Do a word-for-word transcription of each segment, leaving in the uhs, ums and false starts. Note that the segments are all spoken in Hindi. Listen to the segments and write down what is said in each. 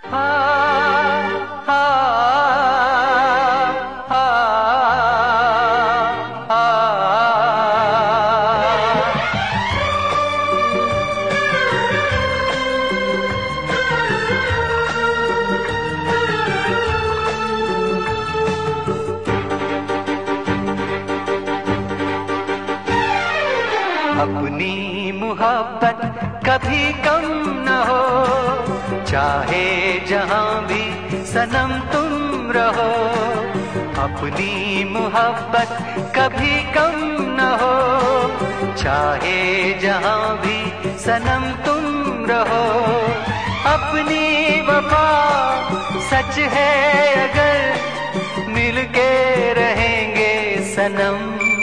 अपनी मोहब्बत कभी कम न हो, चाहे जहां भी सनम तुम रहो। अपनी मोहब्बत कभी कम न हो, चाहे जहां भी सनम तुम रहो। अपनी वफा सच है अगर मिलके रहेंगे सनम।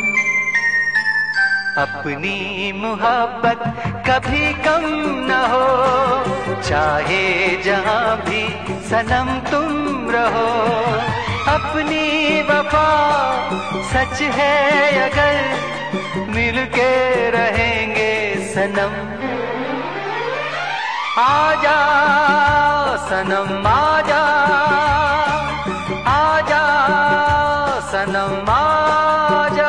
अपनी मोहब्बत कभी कम न हो, चाहे जहां भी सनम तुम रहो। अपनी वफा सच है अगर मिलके रहेंगे सनम। आजा सनम आजा, आजा सनम आजा।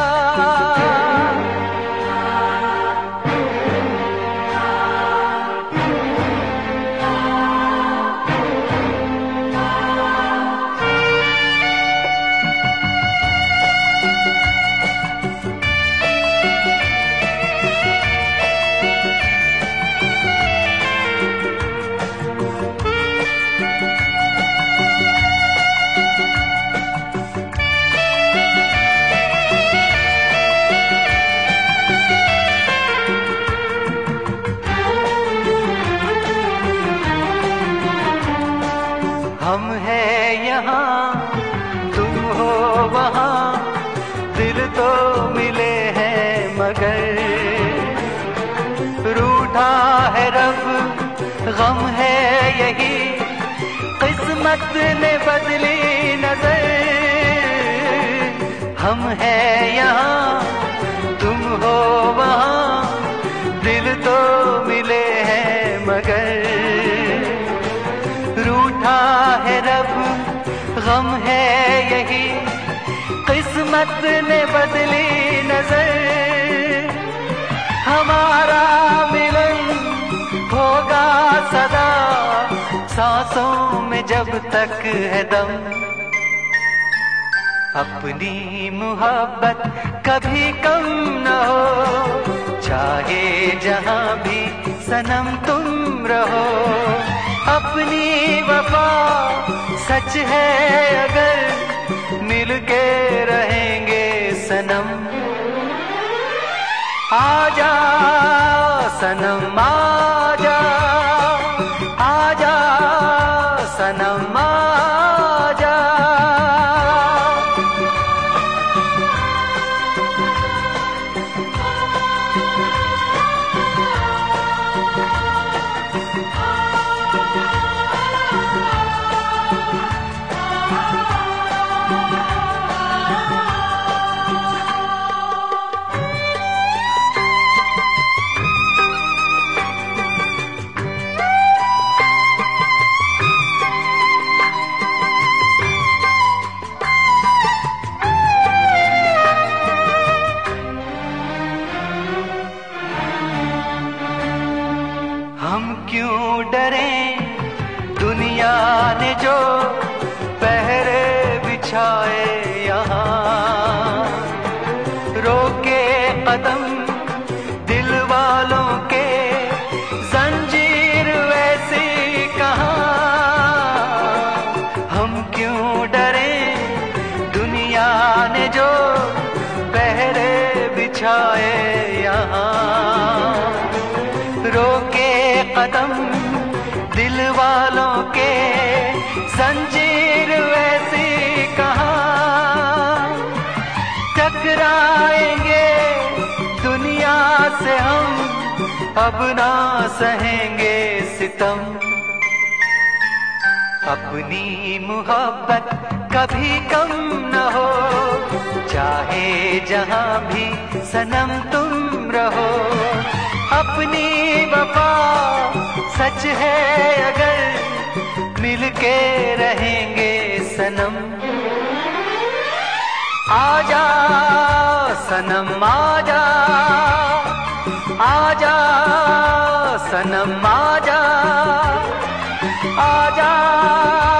हम हैं यहाँ तुम हो वहाँ, दिल तो मिले हैं मगर रूठा है रब, गम है यही किस्मत ने बदली नजर। हम हैं यहाँ तुम हो वहाँ, दिल तो मिले हैं मगर रूठा है रब, गम है यही किस्मत ने बदली नजर। हमारा मिलन होगा सदा सांसों में जब तक है दम। अपनी मोहब्बत कभी कम न हो, चाहे जहां भी सनम तुम रहो। अपनी वफा सच है अगर मिलके रहेंगे सनम। आजा सनम आजा, आजा सनम आजा। हम क्यों डरे दुनिया ने जो पहरे बिछाए यहाँ। रोके कदम दिल वालों के जंजीर वैसी कहाँ। हम क्यों डरे दुनिया ने जो पहरे बिछाए यहाँ। रोके कदम दिल वालों के जंजीर वैसी कहाँ। टकराएंगे दुनिया से हम, अब ना सहेंगे सितम। अपनी मोहब्बत कभी कम न हो, चाहे जहां भी सनम तुम रहो। अपनी वफा सच है अगर सनम आजा, आजा सनम आजा, आजा।